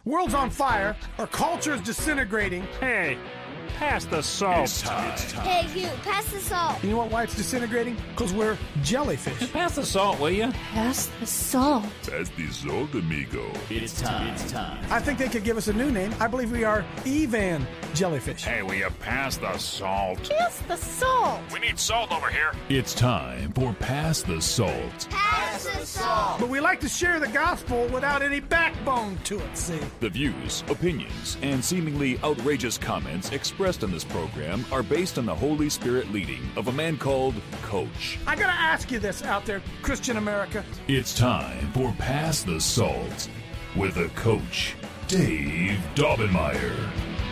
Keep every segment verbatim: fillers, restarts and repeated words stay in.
World's on fire. Our culture is disintegrating. Hey, pass the salt. It's time. It's time. Hey, you, pass the salt. You know what, why it's disintegrating? Because we're jellyfish. Pass the salt, will you? Pass the salt. Pass the salt, amigo. It's time. It's time. I think they could give us a new name. I believe we are Evan jellyfish. Hey, will you pass the salt? Pass the salt. We need salt over here. It's time for Pass the Salt. Pass the salt. But we like to share the gospel without any backbone to it, see? The views, opinions, and seemingly outrageous comments expressed in this program are based on the Holy Spirit leading of a man called Coach. I gotta ask you this out there, Christian America. It's time for Pass the Salt with a coach, Dave Daubenmire.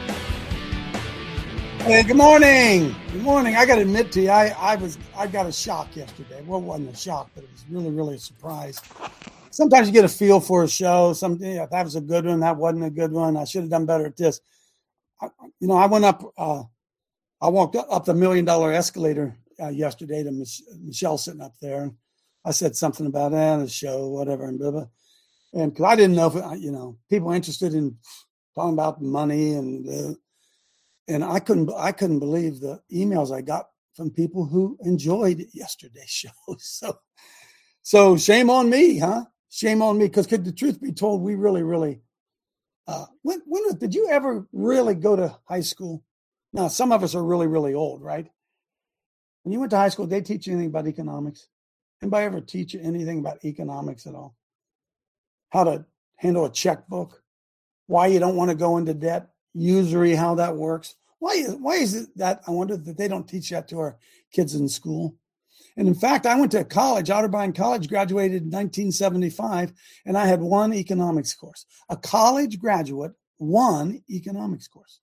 Hey, good morning. Good morning. I got to admit to you, I, I was I got a shock yesterday. Well, it wasn't a shock, but it was really, really a surprise. Sometimes you get a feel for a show. Something, yeah, that was a good one. That wasn't a good one. I should have done better at this. I, you know, I went up. Uh, I walked up the million dollar escalator uh, yesterday to Mich- Michelle sitting up there. And I said something about eh, the show, whatever, and blah blah. And because I didn't know if it, you know people interested in talking about money and. Uh, And I couldn't, I couldn't believe the emails I got from people who enjoyed yesterday's show. So, so shame on me, huh? Shame on me. Because could the truth be told, we really, really. Uh, when, when did you ever really go to high school? Now, some of us are really, really old, right? When you went to high school, did they teach you anything about economics? Anybody ever teach you anything about economics at all? How to handle a checkbook? Why you don't want to go into debt? Usury, how that works. Why is why is it that I wonder that they don't teach that to our kids in school? And in fact, I went to college, Otterbein College, graduated in nineteen seventy-five, and I had one economics course. A college graduate, one economics course.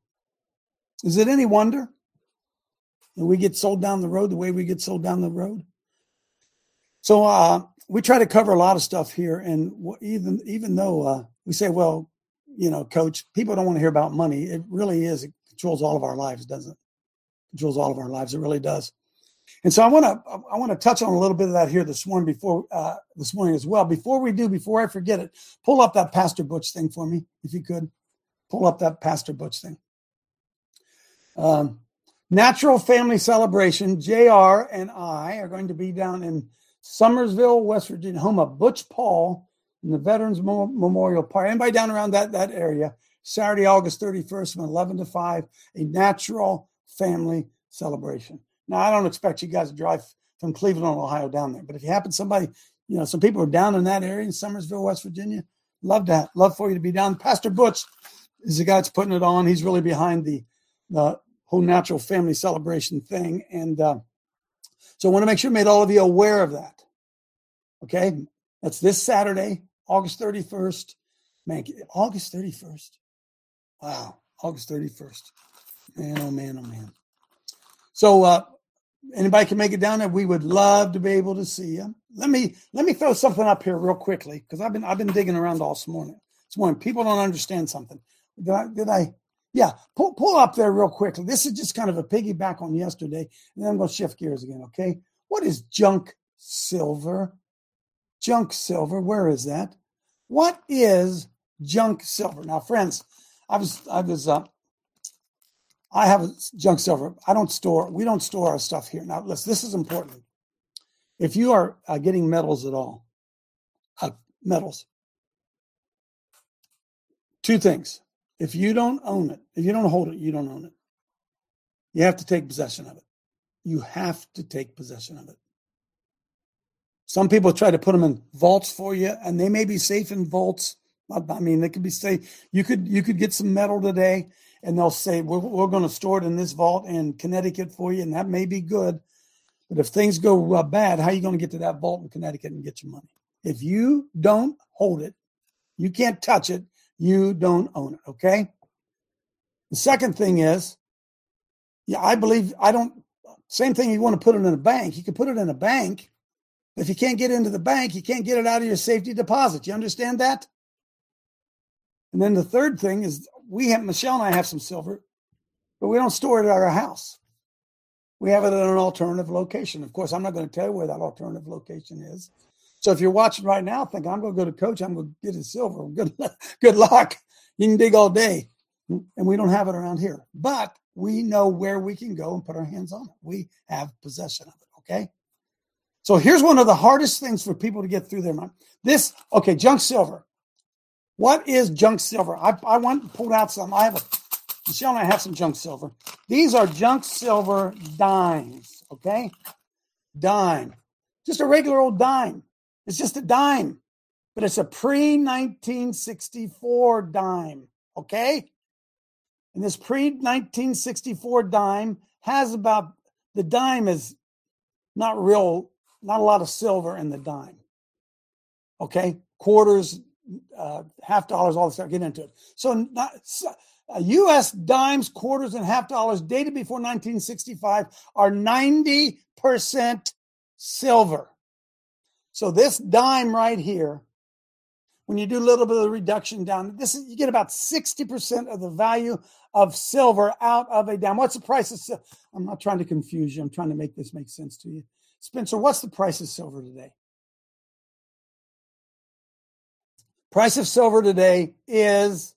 Is it any wonder that we get sold down the road the way we get sold down the road? So uh, we try to cover a lot of stuff here, and even even though uh, we say, well, you know, coach, people don't want to hear about money. It really is. It controls all of our lives, doesn't it? It controls all of our lives. It really does. And so I want to, I want to touch on a little bit of that here this morning before, uh, this morning as well. Before we do, before I forget it, pull up that Pastor Butch thing for me, if you could. Pull up that Pastor Butch thing. Um, Natural Family Celebration. J R and I are going to be down in Summersville, West Virginia, home of Butch Paul, in the Veterans Memorial Park. Anybody down around that, that area, Saturday, August thirty-first from eleven to five, a natural family celebration. Now, I don't expect you guys to drive from Cleveland, Ohio down there, but if you happen, somebody, you know, some people are down in that area in Summersville, West Virginia, love that. Love for you to be down. Pastor Butch is the guy that's putting it on. He's really behind the, the whole natural family celebration thing. And uh, so I want to make sure I made all of you aware of that. Okay? That's this Saturday, August thirty-first. Man, August thirty-first. Wow, August thirty-first. Man, oh, man, oh, man. So uh, anybody can make it down there. We would love to be able to see you. Let me let me throw something up here real quickly because I've been I've been digging around all this morning. This morning, people don't understand something. Did I? Did I? Yeah, pull pull up there real quickly. This is just kind of a piggyback on yesterday, and then I'm going to shift gears again. Okay, what is junk silver? Junk silver, where is that? What is junk silver? Now, friends, I was, I was, uh, I have junk silver. I don't store, we don't store our stuff here. Now, listen, this is important. If you are uh, getting metals at all, uh, metals, two things. If you don't own it, if you don't hold it, you don't own it. You have to take possession of it. You have to take possession of it. Some people try to put them in vaults for you, and they may be safe in vaults. I mean, they could be safe. You could you could get some metal today, and they'll say, we're, we're going to store it in this vault in Connecticut for you, and that may be good. But if things go uh, bad, how are you going to get to that vault in Connecticut and get your money? If you don't hold it, you can't touch it, you don't own it, okay? The second thing is, yeah, I believe, I don't, same thing, you want to put it in a bank. You can put it in a bank. If you can't get into the bank, you can't get it out of your safety deposit. You understand that? And then the third thing is we have, Michelle and I have some silver, but we don't store it at our house. We have it at an alternative location. Of course, I'm not going to tell you where that alternative location is. So if you're watching right now, think I'm going to go to Coach, I'm going to get his silver. Good, good luck. You can dig all day, and we don't have it around here. But we know where we can go and put our hands on it. We have possession of it, okay? So here's one of the hardest things for people to get through their mind. This, okay, junk silver. What is junk silver? I, I went and pulled out some. I have a, Michelle and I have some junk silver. These are junk silver dimes, okay? Dime. Just a regular old dime. It's just a dime, but it's a pre-nineteen sixty-four dime, okay? And this pre-nineteen sixty-four dime has about, the dime is not real, not a lot of silver in the dime, okay? Quarters, uh, half dollars, all this stuff, get into it. So not, uh, U S dimes, quarters, and half dollars dated before nineteen sixty-five are ninety percent silver. So this dime right here, when you do a little bit of the reduction down, this is, you get about sixty percent of the value of silver out of a dime. What's the price of silver? I'm not trying to confuse you. I'm trying to make this make sense to you. Spencer, what's the price of silver today? Price of silver today is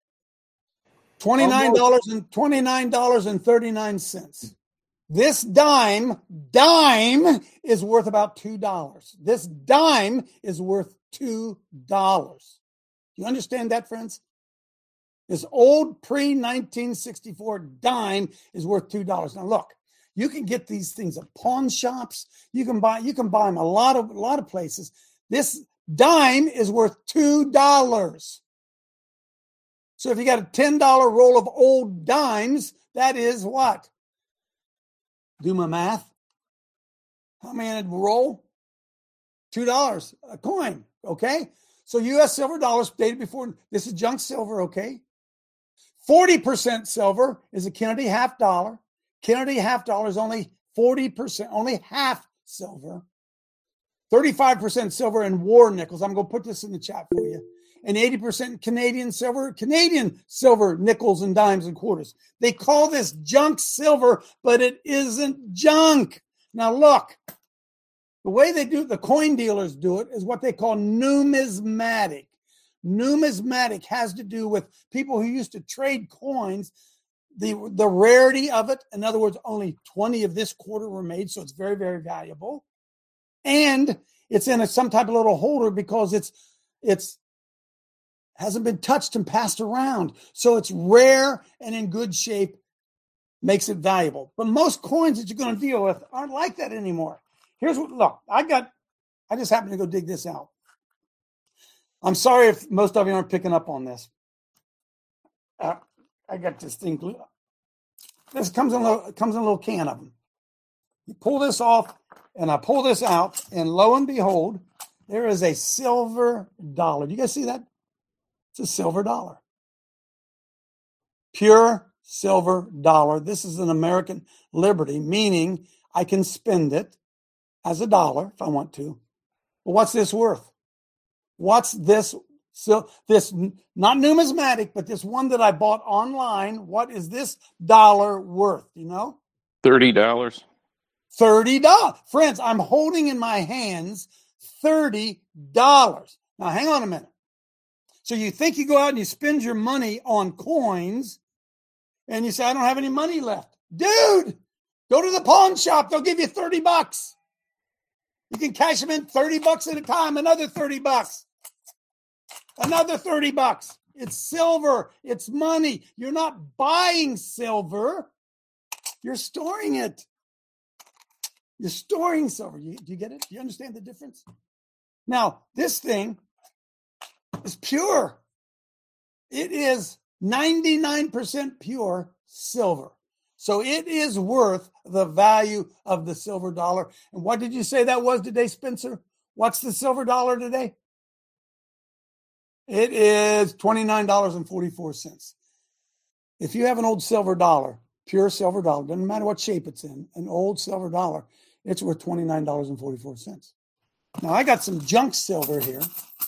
twenty-nine dollars and twenty-nine dollars and thirty-nine cents. This dime, dime is worth about two dollars. This dime is worth two dollars. Do you understand that, friends? This old pre-nineteen sixty-four dime is worth two dollars. Now look, you can get these things at pawn shops. You can buy, you can buy them a lot of, a lot of places. This dime is worth two dollars. So if you got a ten dollar roll of old dimes, that is what? Do my math. How many in a roll? two dollars a coin, okay? So U S silver dollars dated before, this is junk silver, okay? forty percent silver is a Kennedy half dollar. Kennedy half dollar is only forty percent, only half silver. thirty-five percent silver in war nickels. I'm going to put this in the chat for you. And eighty percent Canadian silver, Canadian silver, nickels and dimes and quarters. They call this junk silver, but it isn't junk. Now look, the way they do, the coin dealers do it is what they call numismatic. Numismatic has to do with people who used to trade coins, the, the rarity of it. In other words, only twenty of this quarter were made, so it's very, very valuable. And it's in a, some type of little holder because it's it's hasn't been touched and passed around. So it's rare and in good shape, makes it valuable. But most coins that you're going to deal with aren't like that anymore. Here's what, look, I got, I just happened to go dig this out. I'm sorry if most of you aren't picking up on this. Uh, I got this thing. This comes in a little, comes in a little can of them. You pull this off, and I pull this out, and lo and behold, there is a silver dollar. Do you guys see that? It's a silver dollar. Pure silver dollar. This is an American Liberty, meaning I can spend it as a dollar if I want to. But what's this worth? What's this? So this, not numismatic, but this one that I bought online. What is this dollar worth? You know? thirty dollars. thirty dollars. Friends, I'm holding in my hands thirty dollars. Now, hang on a minute. So you think you go out and you spend your money on coins and you say, I don't have any money left. Dude, go to the pawn shop. They'll give you thirty bucks. You can cash them in thirty bucks at a time, another thirty bucks, another thirty bucks. It's silver. It's money. You're not buying silver. You're storing it. You're storing silver. You, do you get it? Do you understand the difference? Now, this thing is pure. It is ninety-nine percent pure silver. So it is worth the value of the silver dollar. And what did you say that was today, Spencer? What's the silver dollar today? It is twenty-nine dollars and forty-four cents. If you have an old silver dollar, pure silver dollar, doesn't matter what shape it's in, an old silver dollar, it's worth twenty-nine dollars and forty-four cents. Now, I got some junk silver here.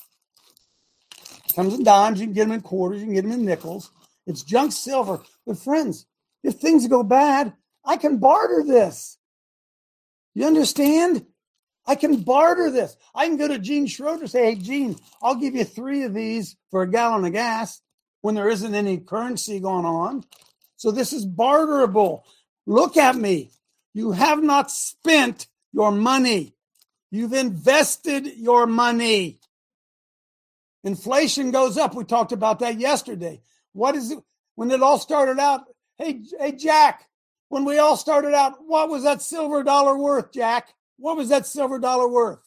Comes in dimes. You can get them in quarters. You can get them in nickels. It's junk silver. But friends, if things go bad, I can barter this. You understand? I can barter this. I can go to Gene Schroeder and say, hey, Gene, I'll give you three of these for a gallon of gas when there isn't any currency going on. So this is barterable. Look at me. You have not spent your money. You've invested your money. Inflation goes up. We talked about that yesterday. What is it? When it all started out, hey, hey, Jack, when we all started out, what was that silver dollar worth, Jack? What was that silver dollar worth?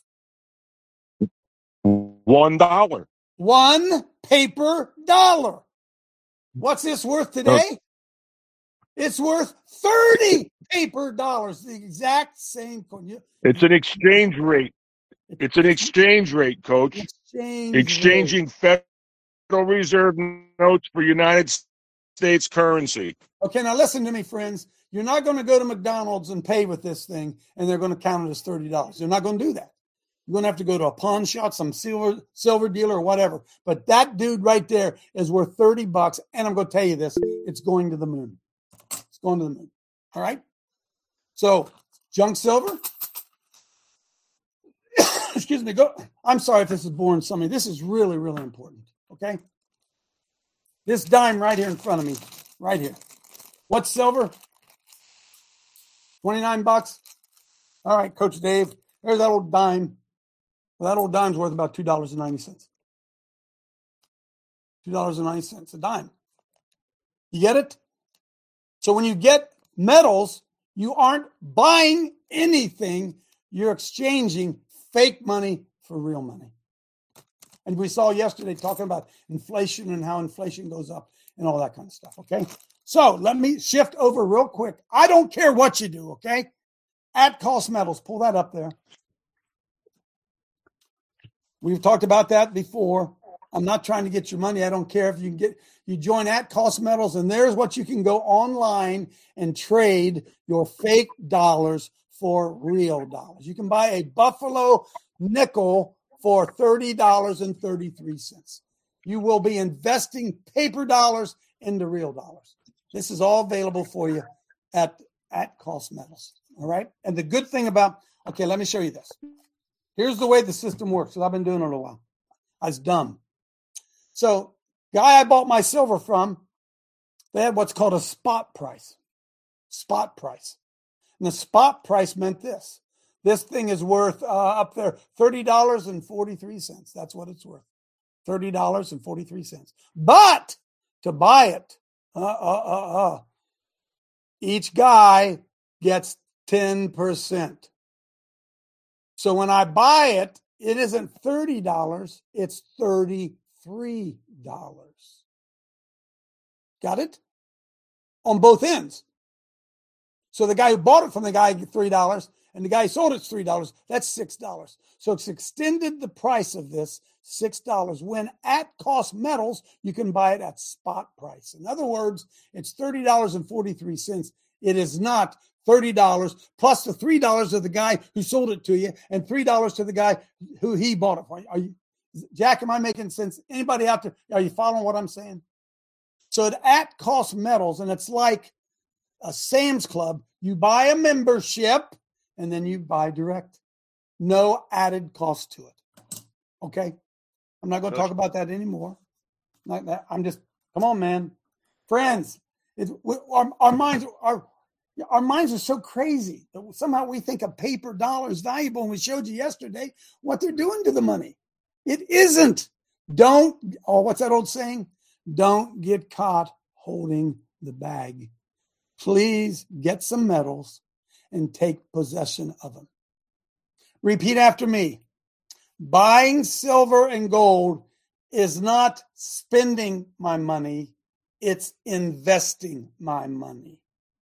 One dollar. One paper dollar. What's this worth today? It's worth thirty paper dollars. The exact same. It's an exchange rate. It's an exchange rate, Coach. Exchange Exchanging rate. Federal Reserve notes for United States currency. Okay, now listen to me, friends. You're not going to go to McDonald's and pay with this thing, and they're going to count it as thirty dollars. You're not going to do that. You're going to have to go to a pawn shop, some silver silver dealer or whatever. But that dude right there is worth thirty bucks, and I'm going to tell you this. It's going to the moon. It's going to the moon. All right? So, junk silver. Excuse me. Go. I'm sorry if this is boring somebody. This is really, really important. Okay? This dime right here in front of me. Right here. What's silver? twenty-nine bucks. All right, Coach Dave. There's that old dime. Well, that old dime's worth about two dollars and ninety cents. two dollars and ninety cents a dime. You get it? So when you get metals, you aren't buying anything. You're exchanging fake money for real money. And we saw yesterday talking about inflation and how inflation goes up and all that kind of stuff, okay? So let me shift over real quick. I don't care what you do, okay? At Cost Metals, pull that up there. We've talked about that before. I'm not trying to get your money. I don't care if you can get, you join At Cost Metals, and there's what you can go online and trade your fake dollars for real dollars. You can buy a Buffalo nickel for thirty dollars and thirty-three cents. You will be investing paper dollars into real dollars. This is all available for you at, at Cost Metals. All right. And the good thing about, okay, let me show you this. Here's the way the system works. Because I've been doing it a while. I was dumb. So, guy I bought my silver from, they had what's called a spot price. Spot price. And the spot price meant this. This thing is worth uh, up there thirty dollars and forty-three cents. That's what it's worth. thirty dollars and forty-three cents. But to buy it, uh, uh, uh, uh, each guy gets ten percent. So when I buy it, it isn't thirty dollars, it's thirty-three dollars. Got it? On both ends. So the guy who bought it from the guy gets three dollars, and the guy who sold it's three dollars. That's six dollars. So it's extended the price of this six dollars. When at Cost Metals, you can buy it at spot price. In other words, it's thirty dollars and forty-three cents. It is not thirty dollars plus the three dollars of the guy who sold it to you and three dollars to the guy who he bought it for. Are you, Jack, am I making sense? Anybody out there, are you following what I'm saying? So at, at Cost Metals, and it's like a Sam's Club, you buy a membership and then you buy direct. No added cost to it. Okay? I'm not going to talk about that anymore. Not that, I'm just, come on, man. Friends, it, our, our minds are, our minds are so crazy that somehow we think a paper dollar is valuable, and we showed you yesterday what they're doing to the money. It isn't. Don't, oh, what's that old saying? Don't get caught holding the bag. Please get some metals and take possession of them. Repeat after me. Buying silver and gold is not spending my money. It's investing my money.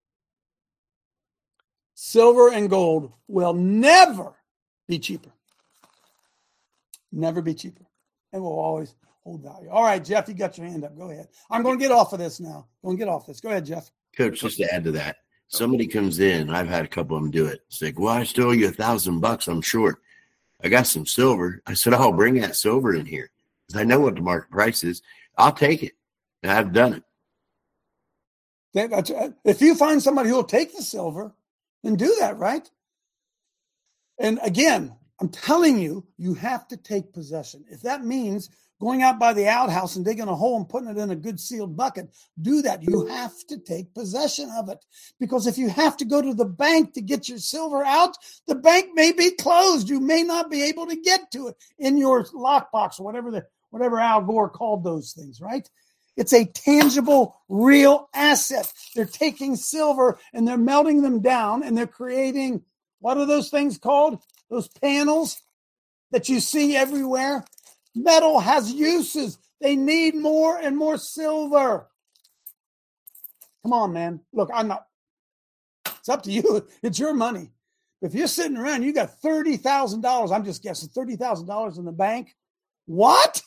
Silver and gold will never be cheaper. Never be cheaper. And will always hold value. All right, Jeff, you got your hand up. Go ahead. I'm going to get off of this now. Going to get off this. Go ahead, Jeff. Coach, just to add to that, somebody comes in, I've had a couple of them do it. It's like, well, I still owe you a thousand bucks. I'm short. I got some silver. I said, I'll bring that silver in here because I know what the market price is. I'll take it. And I've done it. That, that's, if you find somebody who will take the silver, then do that, right? And again, I'm telling you, you have to take possession. If that means going out by the outhouse and digging a hole and putting it in a good sealed bucket, do that. You have to take possession of it. Because if you have to go to the bank to get your silver out, the bank may be closed. You may not be able to get to it in your lockbox or whatever the whatever Al Gore called those things, right? It's a tangible, real asset. They're taking silver and they're melting them down and they're creating, what are those things called? Those panels that you see everywhere. Metal has uses. They need more and more silver. Come on, man. Look, I'm not. It's up to you. It's your money. If you're sitting around, you got thirty thousand dollars. I'm just guessing thirty thousand dollars in the bank. What?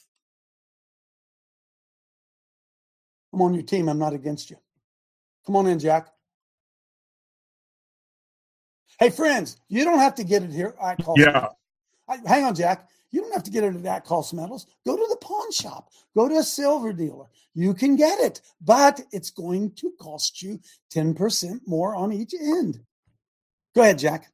I'm on your team. I'm not against you. Come on in, Jack. Hey, friends, you don't have to get it here. I call Yeah. I, hang on, Jack. You don't have to get it at At Cost Metals. Go to the pawn shop. Go to a silver dealer. You can get it, but it's going to cost you ten percent more on each end. Go ahead, Jack.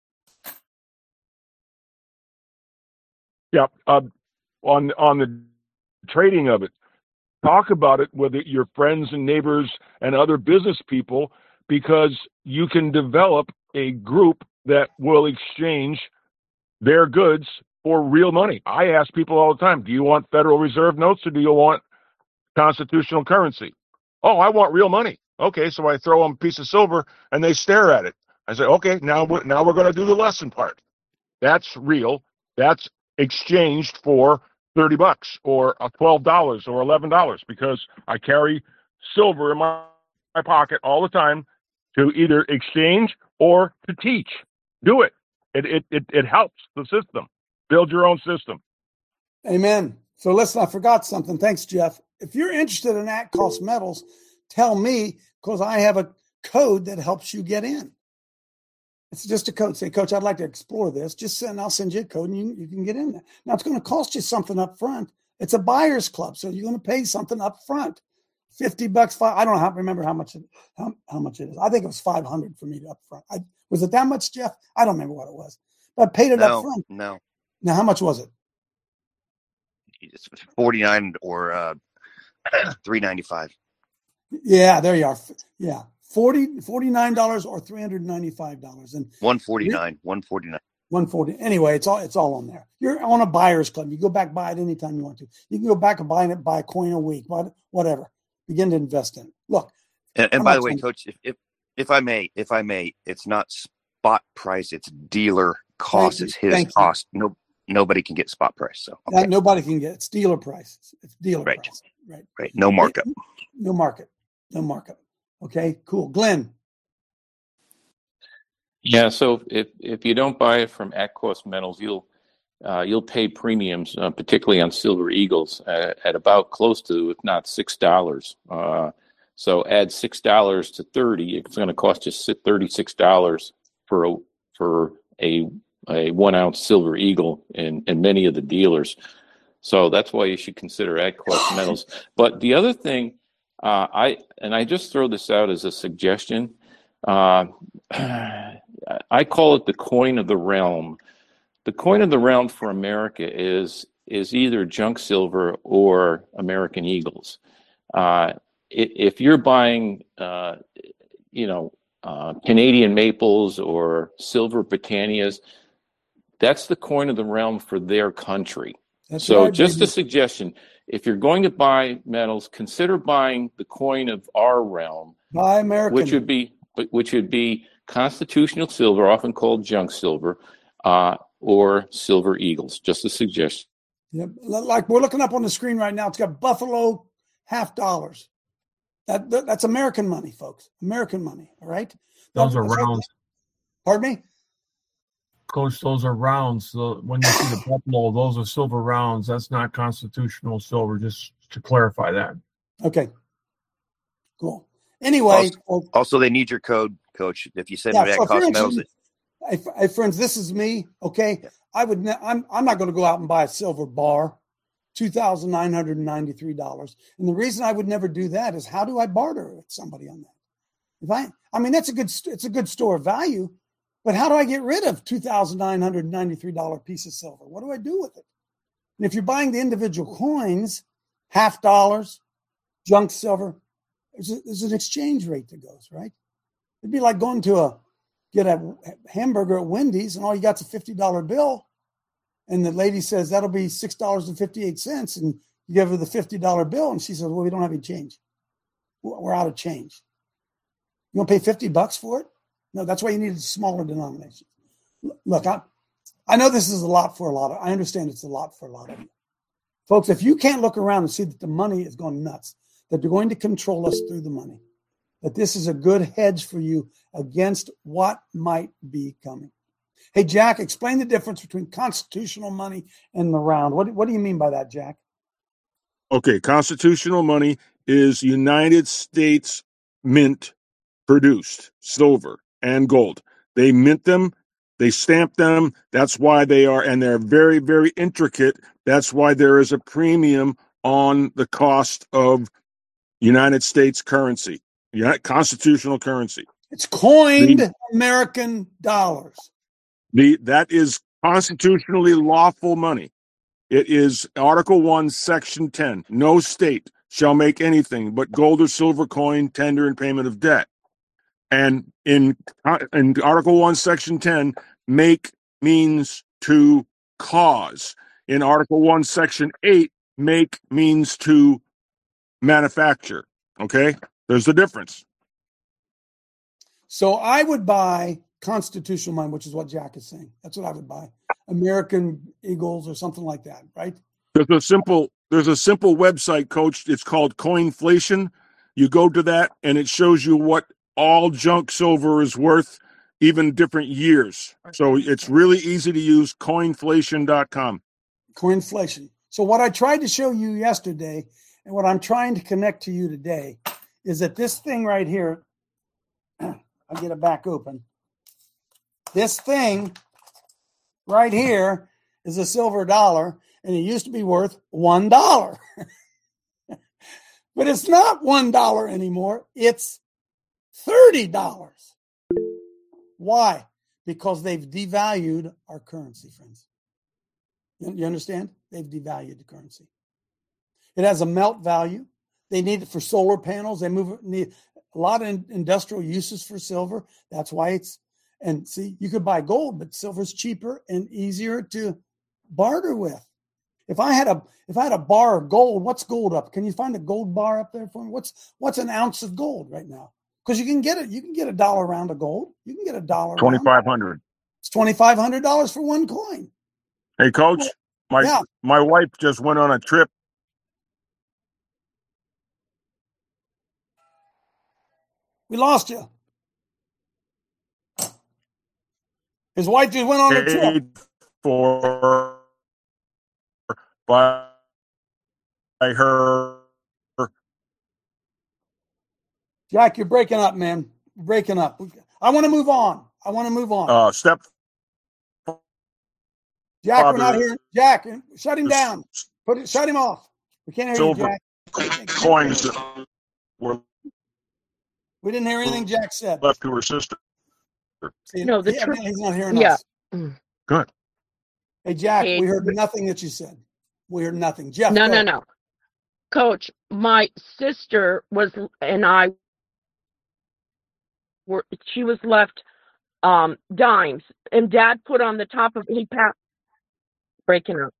Yeah. Uh, on on the trading of it, talk about it with your friends and neighbors and other business people, because you can develop a group that will exchange their goods for real money. I ask people all the time, do you want Federal Reserve notes or do you want constitutional currency? Oh, I want real money. Okay, so I throw them a piece of silver and they stare at it. I say, okay, now we're, now we're going to do the lesson part. That's real. That's exchanged for thirty bucks or twelve dollars or eleven dollars, because I carry silver in my, my pocket all the time to either exchange or to teach. Do it. It, it, it, it helps the system. Build your own system. Amen. So listen, I forgot something. Thanks, Jeff. If you're interested in At Cost Metals, tell me, because I have a code that helps you get in. It's just a code. Say, Coach, I'd like to explore this. Just send, I'll send you a code and you, you can get in there. Now, it's going to cost you something up front. It's a buyer's club, so you're going to pay something up front. fifty bucks, five, I don't know how, remember how much, it, how, how much it is. I think it was five hundred for me to up front. I, was it that much, Jeff? I don't remember what it was. But I paid it no, up front. No. Now, how much was it? It's forty-nine or uh, three ninety-five. Yeah, there you are. Yeah, forty, forty-nine dollars or three hundred ninety-five dollars. And one forty-nine, one forty-nine. one forty. Anyway, it's all it's all on there. You're on a buyer's club. You go back, buy it anytime you want to. You can go back and buy it, buy a coin a week, whatever. Begin to invest in it. Look. And, and by the way, Coach, if, if if I may, if I may, it's not spot price. It's dealer cost. It's his Thank cost. You. No, nobody can get spot price. So okay. Nobody can get it. It's dealer price. It's, it's dealer right. price. Right. Right. No markup. No market. No markup. Okay. Cool. Glenn. Yeah. So if if you don't buy it from At Cost Metals, you'll uh, you'll pay premiums, uh, particularly on Silver Eagles, uh, at about close to, if not six dollars. Uh, so add six dollars to thirty. It's going to cost you thirty-six dollars for a for a a one ounce Silver Eagle in, in many of the dealers. So that's why you should consider At Cost Metals. But the other thing, uh, I and I just throw this out as a suggestion. Uh, I call it the coin of the realm. The coin of the realm for America is is either junk silver or American Eagles. Uh, if you're buying, uh, you know, uh, Canadian maples or silver Britannias, that's the coin of the realm for their country. That's so right, just baby. A suggestion, if you're going to buy metals, consider buying the coin of our realm. Buy American. Which would be, which would be constitutional silver, often called junk silver, uh, or Silver Eagles. Just a suggestion. Yeah, like we're looking up on the screen right now, it's got Buffalo half dollars. That, that That's American money, folks. American money, all right? Those that, are rounds. Pardon me? Coach, those are rounds. So when you see the Buffalo, those are silver rounds. That's not constitutional silver, just to clarify that. Okay. Cool. Anyway. Also, well, also they need your code, Coach. If you send yeah, me that so cost metals. Hey, hey, friends, this is me, okay? Yeah. I would. Ne- I'm. I'm not going to go out and buy a silver bar, two thousand nine hundred ninety-three dollars. And the reason I would never do that is, how do I barter with somebody on that? If I, I mean, that's a good. It's a good store of value, But how do I get rid of two thousand nine hundred ninety-three dollars piece of silver? What do I do with it? And if you're buying the individual coins, half dollars, junk silver, there's, a, there's an exchange rate that goes, right? It'd be like going to a get a hamburger at Wendy's and all you got's a fifty dollar bill. And the lady says, that'll be six dollars and fifty-eight cents. And you give her the fifty dollar bill. And she says, well, we don't have any change. We're out of change. You want to pay fifty bucks for it? No, that's why you need a smaller denomination. Look, I, I know this is a lot for a lot of, I understand it's a lot for a lot of you. Folks, if you can't look around and see that the money is going nuts, that they're going to control us through the money, that this is a good hedge for you against what might be coming. Hey, Jack, explain the difference between constitutional money and the round. What, what do you mean by that, Jack? Okay, constitutional money is United States Mint produced silver and gold. They mint them, they stamp them. That's why they are, and they're very, very intricate. That's why there is a premium on the cost of United States currency, constitutional currency. It's coined the, American dollars. The that is constitutionally lawful money. It is Article one, Section ten. No state shall make anything but gold or silver coin, tender, and payment of debt. And in, in Article one, Section ten, make means to cause. In Article one, Section eight, make means to manufacture. Okay? There's the difference. So I would buy constitutional money, which is what Jack is saying. That's what I would buy. American Eagles or something like that, right? There's a simple there's a simple website, Coach. It's called Coinflation. You go to that and it shows you what all junk silver is worth, even different years. So it's really easy to use, coinflation dot com. Coinflation. So what I tried to show you yesterday and what I'm trying to connect to you today is that this thing right here, I'll get it back open. This thing right here is a silver dollar, and it used to be worth one dollar. But it's not one dollar anymore. It's thirty dollars. Why? Because they've devalued our currency, friends. You understand? They've devalued the currency. It has a melt value. They need it for solar panels. They move it, need a lot of industrial uses for silver. That's why it's, and see, you could buy gold, but silver's cheaper and easier to barter with. If I had a if I had a bar of gold, what's gold up? Can you find a gold bar up there for me? What's what's an ounce of gold right now? Because you can get it, you can get a dollar round of gold. You can get a dollar. Twenty-five hundred. It's twenty-five hundred dollars for one coin. Hey, Coach, my yeah. my wife just went on a trip. We lost you. His wife just went on a trip. For by her. Jack, you're breaking up, man. You're breaking up. I want to move on. I want to move on. Uh, step. Jack, we're not hearing. Jack, shut him down. Put it. Shut him off. We can't hear silver you, Jack. Coins were. We didn't hear anything Jack said. Left to her sister. See, no, the yeah, tr- he's not hearing yeah. us. Good. Hey, Jack, Hey. we heard nothing that you said. We heard nothing. Jeff, No, go. no, no. Coach, my sister was, and I were, she was left um, dimes, and Dad put on the top of, he passed, breaking up.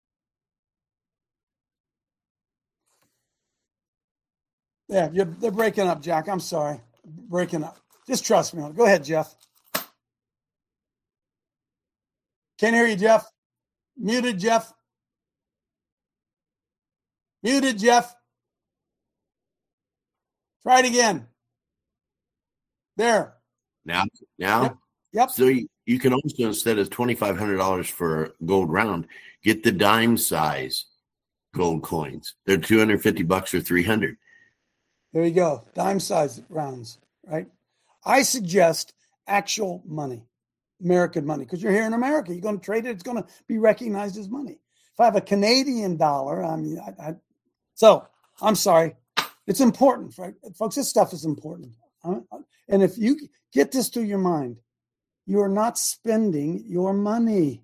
Yeah, you're, they're breaking up, Jack. I'm sorry. Breaking up. Just trust me. Go ahead, Jeff. Can't hear you, Jeff. Muted, Jeff. Muted, Jeff. Try it again. There. Now, now. Yep. yep. So you, you can also, instead of twenty-five hundred dollars for a gold round, get the dime size gold coins. They're two hundred fifty bucks or three hundred. There you go. Dime size rounds, right? I suggest actual money, American money, because you're here in America. You're going to trade it. It's going to be recognized as money. If I have a Canadian dollar, I mean, I, I, so I'm sorry. It's important, right? Folks, this stuff is important. And if you get this through your mind, you're not spending your money.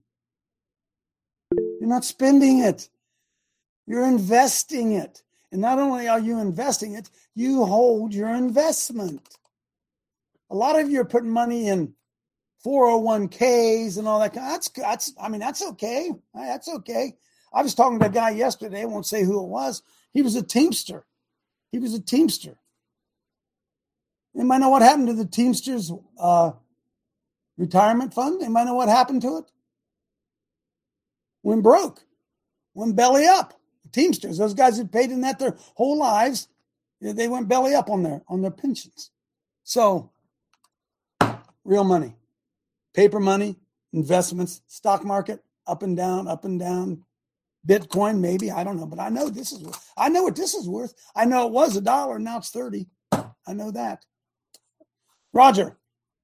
You're not spending it. You're investing it. And not only are you investing it, you hold your investment. A lot of you are putting money in four oh one k's and all that. That's, that's, I mean, that's okay. That's okay. I was talking to a guy yesterday. I won't say who it was. He was a Teamster. He was a Teamster. Anybody know what happened to the Teamsters uh, retirement fund? Anybody know what happened to it? Went broke. Went belly up. The Teamsters, those guys had paid in that their whole lives, they went belly up on their on their pensions. So, real money, paper money, investments, stock market, up and down, up and down. Bitcoin, maybe, I don't know, but I know this is worth. I know what this is worth. I know it was a dollar, now it's thirty. I know that. Roger.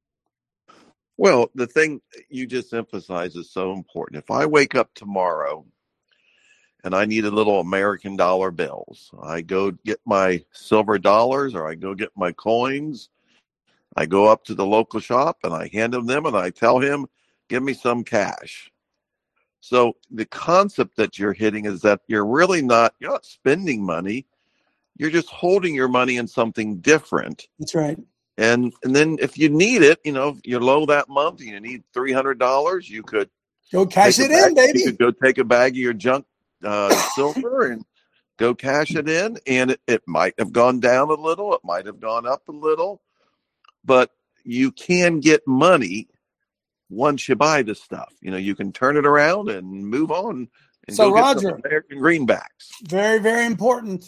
Well, the thing you just emphasized is so important. If I wake up tomorrow and I need a little American dollar bills, I go get my silver dollars or I go get my coins. I go up to the local shop and I hand them them and I tell him, give me some cash. So the concept that you're hitting is that you're really not, you're not spending money. You're just holding your money in something different. That's right. And and then if you need it, you know, if you're low that month and you need three hundred dollars, you could go cash it bag, in, baby. You could go take a bag of your junk uh, silver and go cash it in. And it, it might have gone down a little. It might have gone up a little. But you can get money once you buy this stuff. You know, you can turn it around and move on and so go Roger, get some American greenbacks. Very, very important.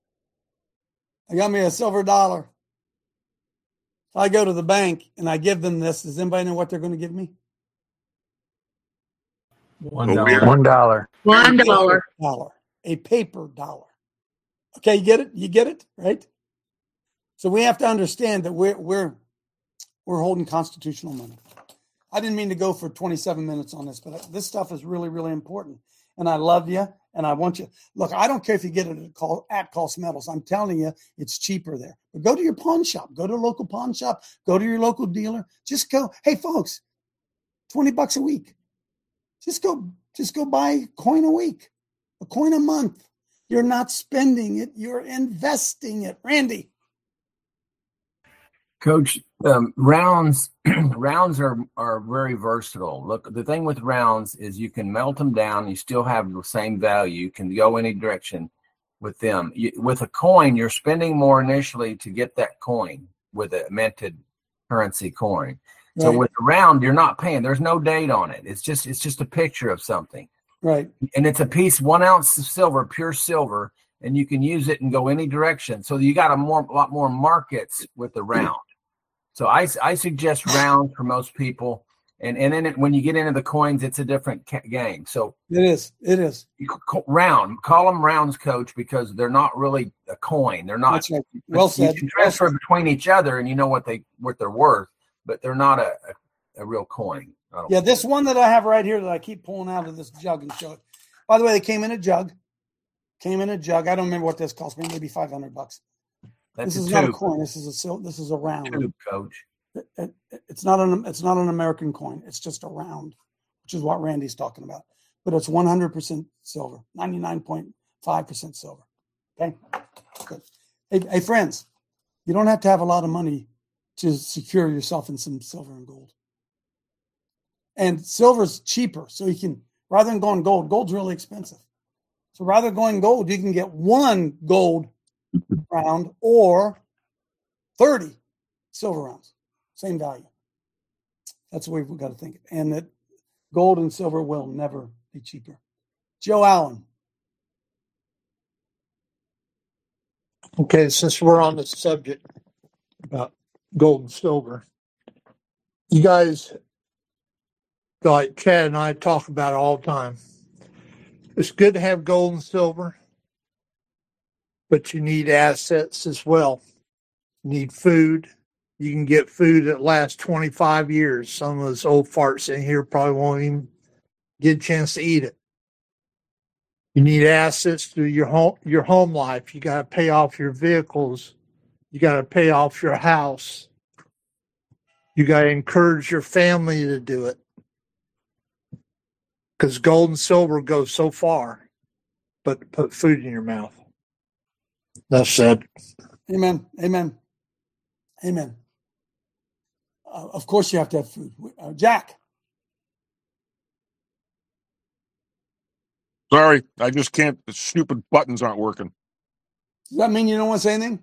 I got me a silver dollar. If I go to the bank and I give them this, does anybody know what they're going to give me? One dollar. One dollar. One dollar. Dollar. A paper dollar. Okay, you get it? You get it, right? So we have to understand that we're we're we're holding constitutional money. I didn't mean to go for twenty-seven minutes on this, but this stuff is really, really important. And I love you, and I want you. Look, I don't care if you get it at, call, at Cost Metals. I'm telling you, it's cheaper there. But go to your pawn shop. Go to a local pawn shop. Go to your local dealer. Just go. Hey, folks, twenty bucks a week. Just go. Just go buy a coin a week, a coin a month. You're not spending it. You're investing it. Randy. Coach, um, rounds rounds are, are very versatile. Look, the thing with rounds is you can melt them down. You still have the same value. You can go any direction with them. You, with a coin, you're spending more initially to get that coin with a minted currency coin. Right. So with the round, you're not paying. There's no date on it. It's just it's just a picture of something. Right. And it's a piece, one ounce of silver, pure silver, and you can use it and go any direction. So you got a more a lot more markets with the round. So I, I suggest rounds for most people, and and then it, when you get into the coins, it's a different ca- game. So it is, it is you call, round. Call them rounds, Coach, because they're not really a coin. They're not. That's right. Well said. You can transfer well between each other, and you know what they what they're worth, but they're not a a, a real coin. Yeah, this one that I have right here that I keep pulling out of this jug and show it. By the way, they came in a jug. Came in a jug. I don't remember what this cost me. Maybe five hundred bucks. That's this is a not a coin. This is a sil- This is a round. Tube, Coach. It, it, it's not an. It's not an American coin. It's just a round, which is what Randy's talking about. But it's one hundred percent silver, ninety-nine point five percent silver. Okay. Good. Hey, hey, friends, you don't have to have a lot of money to secure yourself in some silver and gold. And silver's cheaper, so you can rather than going gold. Gold's really expensive. So rather than going gold, you can get one gold round or thirty silver rounds. Same value. That's the way we've got to think. And that gold and silver will never be cheaper. Joe Allen. Okay, since we're on the subject about gold and silver, you guys, like Chad and I, talk about it all the time. It's good to have gold and silver, but you need assets as well. You need food. You can get food that lasts twenty-five years. Some of those old farts in here probably won't even get a chance to eat it. You need assets through your home, your home life. You got to pay off your vehicles. You got to pay off your house. You got to encourage your family to do it. Because gold and silver go so far, but put food in your mouth. That's said. Amen. Amen. Amen. Uh, of course, you have to have food. Uh, Jack. Sorry, I just can't. The stupid buttons aren't working. Does that mean you don't want to say anything?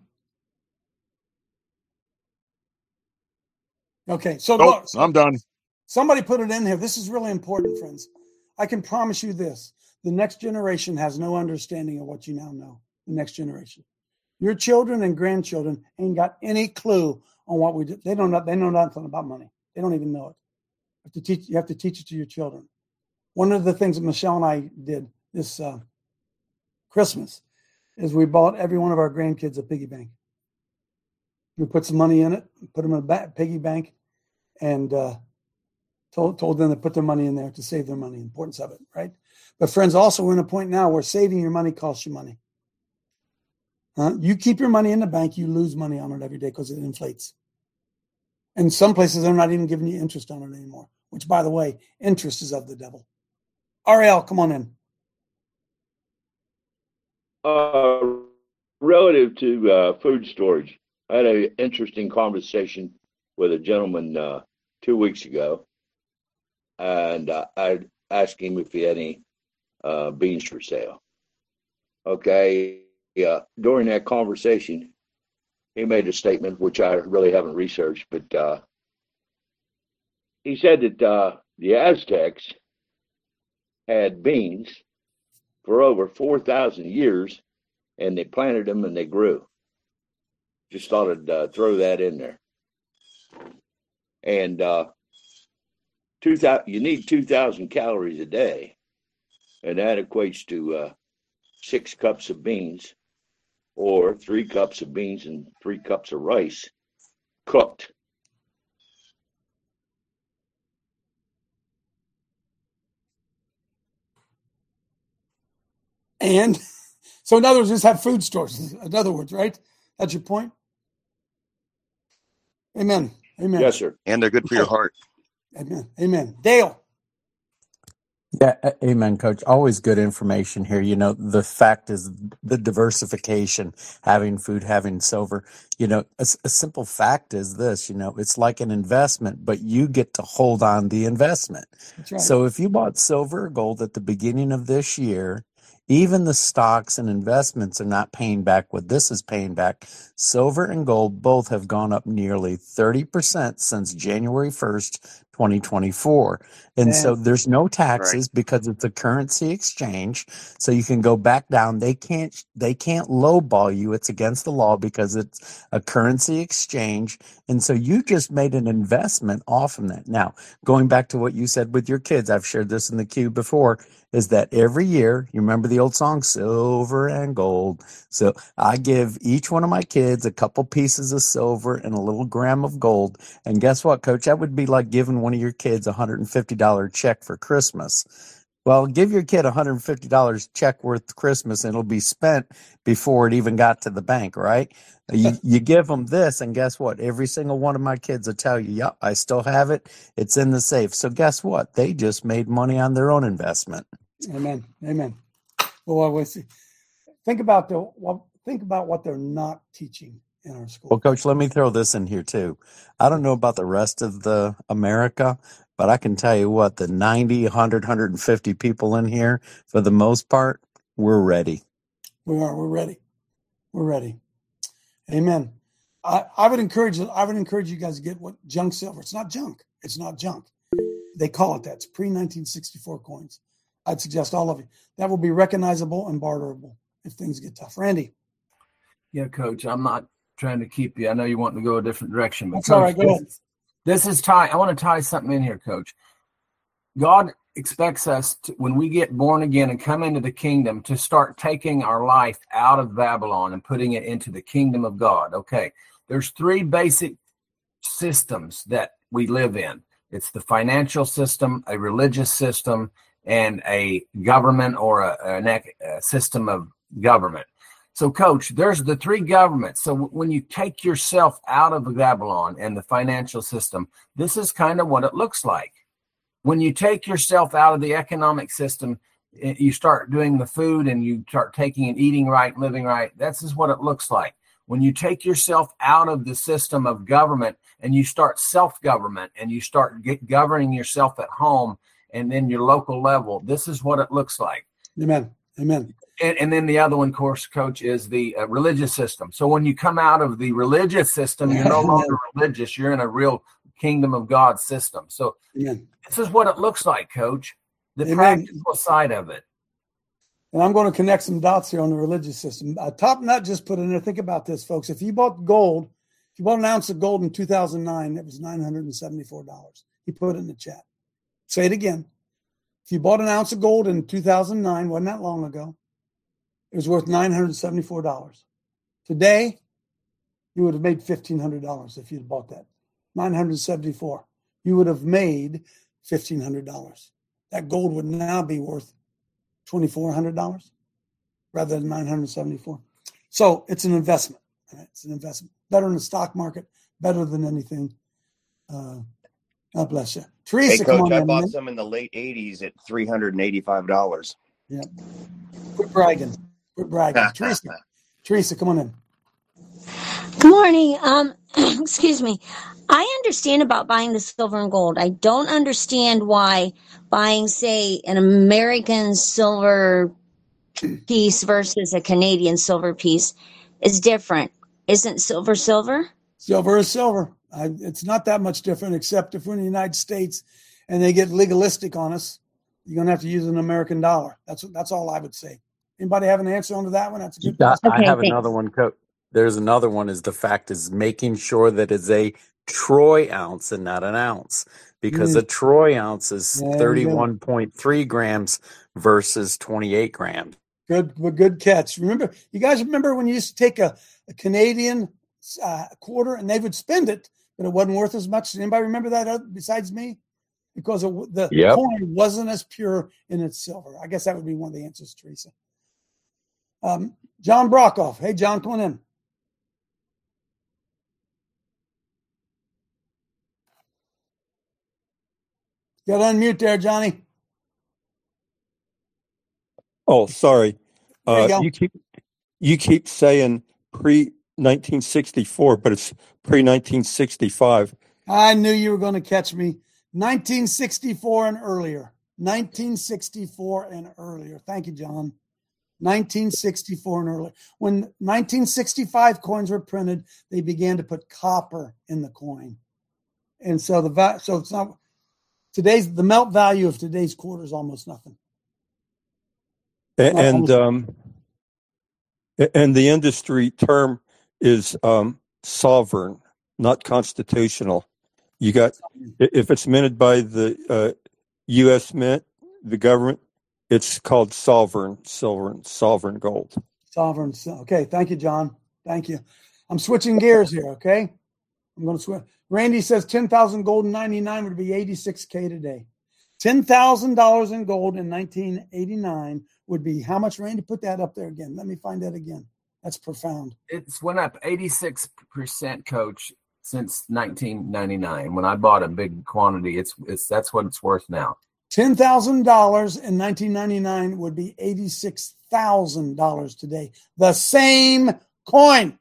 Okay, so Nope, look, I'm done. Somebody put it in here. This is really important, friends. I can promise you this. The next generation has no understanding of what you now know. The next generation. Your children and grandchildren ain't got any clue on what we do. They don't know, they know nothing about money. They don't even know it. You have to teach, you have to teach it to your children. One of the things that Michelle and I did this uh, Christmas is we bought every one of our grandkids a piggy bank. We put some money in it, put them in a ba- piggy bank, and uh, told told them to put their money in there to save their money. The importance of it, right? But friends, also we're in a point now where saving your money costs you money. Huh? You keep your money in the bank, you lose money on it every day because it inflates. And some places they're not even giving you interest on it anymore. Which, by the way, interest is of the devil. Ariel, come on in. Uh, relative to uh, food storage, I had an interesting conversation with a gentleman uh, two weeks ago, and uh, I asked him if he had any uh, beans for sale. Okay, yeah. During that conversation, he made a statement which I really haven't researched, but uh, he said that uh, the Aztecs had beans for over four thousand years, and they planted them and they grew. Just thought I'd uh, throw that in there. And uh, two thousand, you need two thousand calories a day, and that equates to uh, six cups of beans, or three cups of beans and three cups of rice cooked. And so in other words, just have food stores. In other words, right? That's your point? Amen. Amen. Yes, sir. And they're good for your heart. Amen. Amen. Dale. Yeah, amen, Coach. Always good information here. You know, the fact is the diversification, having food, having silver. You know, a, a simple fact is this, you know, it's like an investment, but you get to hold on the investment. That's right. So if you bought silver or gold at the beginning of this year, even the stocks and investments are not paying back what this is paying back. Silver and gold both have gone up nearly thirty percent since January first, twenty twenty-four. And Yeah. so there's no taxes because it's a currency exchange. So you can go back down. They can't, they can't lowball you. It's against the law because it's a currency exchange. And so you just made an investment off of that. Now, going back to what you said with your kids, I've shared this in the queue before, is that every year, you remember the old song, Silver and Gold. So I give each one of my kids a couple pieces of silver and a little gram of gold. And guess what, Coach? That would be like giving one of your kids a one hundred fifty dollars check for Christmas. Well, give your kid a one hundred fifty dollars check worth Christmas and it'll be spent before it even got to the bank, right? You, you give them this, and guess what? Every single one of my kids will tell you, yep, I still have it. It's in the safe. So guess what? They just made money on their own investment. Amen. Amen. Well, we see. Think about the well, think about what they're not teaching in our school. Well, Coach, let me throw this in here too. I don't know about the rest of the America, but I can tell you what, the ninety, one hundred, one hundred fifty people in here, for the most part, we're ready. We are. We're ready. We're ready. Amen. I, I would encourage I would encourage you guys to get what junk silver. It's not junk. It's not junk. They call it that. It's pre nineteen sixty-four coins. I'd suggest all of you. That will be recognizable and barterable if things get tough. Randy. Yeah, Coach, I'm not trying to keep you. I know you want to go a different direction, but That's Coach, all right. Go ahead. this, this is tie. I want to tie something in here, Coach. God expects us to, when we get born again and come into the kingdom, to start taking our life out of Babylon and putting it into the kingdom of God. Okay, there's three basic systems that we live in. It's the financial system, a religious system, and a government or a, an, a system of government. So, Coach, there's the three governments. So when you take yourself out of Babylon and the financial system, this is kind of what it looks like. When you take yourself out of the economic system, you start doing the food and you start taking and eating right, living right. This is what it looks like. When you take yourself out of the system of government and you start self-government and you start get, governing yourself at home and then your local level, this is what it looks like. Amen. Amen. And, and then the other one, course, Coach, is the uh, religious system. So when you come out of the religious system, you're no longer religious. You're in a real kingdom of God system. So Amen. This is what it looks like, Coach, the Amen. practical side of it. And I'm going to connect some dots here on the religious system. Uh, Top Nut just put in there. Think about this, folks. If you bought gold, if you bought an ounce of gold in two thousand nine, it was nine hundred seventy-four dollars. He put it in the chat. Say it again. If you bought an ounce of gold in two thousand nine, wasn't that long ago, it was worth nine hundred seventy-four dollars. Today, you would have made fifteen hundred dollars if you'd bought that. nine hundred seventy-four dollars. You would have made fifteen hundred dollars. That gold would now be worth twenty-four hundred dollars rather than nine hundred seventy-four dollars. So it's an investment. Right? It's an investment. Better in the stock market, better than anything. Uh, God bless you. Teresa, hey, come Coach, on I in, bought man. some in the late eighties at three hundred eighty-five dollars. Yeah. Quit bragging. Quit bragging. Teresa, Teresa, come on in. Good morning. Um, excuse me. I understand about buying the silver and gold. I don't understand why buying, say, an American silver piece versus a Canadian silver piece is different. Isn't silver silver? Silver is silver. I, it's not that much different, except if we're in the United States and they get legalistic on us, you're going to have to use an American dollar. That's that's all I would say. Anybody have an answer onto that one? That's a good Yeah, question. I have another one, Coach. There's another one is the fact is making sure that it's a troy ounce and not an ounce, because Mm. a troy ounce is There you go. thirty-one point three grams versus twenty-eight grams. Good, good catch. Remember, you guys remember when you used to take a, a Canadian uh, quarter and they would spend it, but it wasn't worth as much. Anybody remember that uh, besides me? Because it, the Yep. coin wasn't as pure in its silver. I guess that would be one of the answers, Teresa. Um, John Brockoff. Hey, John, come on in. You got to unmute there, Johnny. Oh, sorry. There you Uh, go. you keep you keep saying pre nineteen sixty-four, but it's pre nineteen sixty-five. I knew you were going to catch me. nineteen sixty-four and earlier. nineteen sixty-four and earlier. Thank you, John. nineteen sixty-four and earlier. When nineteen sixty-five coins were printed, they began to put copper in the coin. And so the va- so it's not today's the melt value of today's quarter is almost nothing. A- Not And almost- um, a- and the industry term is um, sovereign, not constitutional. You got i- if it's minted by the uh, U S Mint, the government, it's called sovereign silver, sovereign gold. Sovereign. Okay. Thank you, John. Thank you. I'm switching gears here. Okay. I'm going to switch. Randy says ten thousand gold in ninety-nine would be eighty-six K today. ten thousand dollars in gold in nineteen eighty-nine would be how much, Randy? Put that up there again. Let me find that again. That's profound. It's went up eighty-six percent, Coach, since nineteen ninety-nine. When I bought a big quantity, it's it's that's what it's worth now. ten thousand dollars in nineteen ninety-nine would be eighty-six thousand dollars today. The same coin.